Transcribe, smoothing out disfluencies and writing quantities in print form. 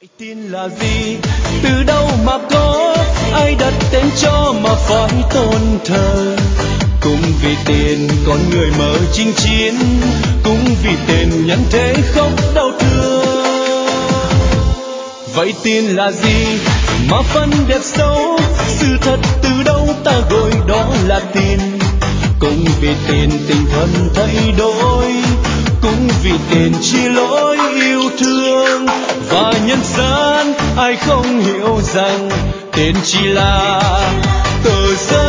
Tiền là gì, từ đâu mà có, ai đặt tên cho mà phải tôn thờ. Cũng vì tiền con người mở chinh chiến, cũng vì tiền nhân thế khóc đau thương. Vậy tiền là gì mà phân đẹp xấu, sự thật từ đâu ta gọi đó là tiền. Cũng vì tiền tình thân thay đổi, cũng vì tiền chia lối yêu thương. Và nhân gian ai không hiểu rằng tiền chỉ là tờ giấy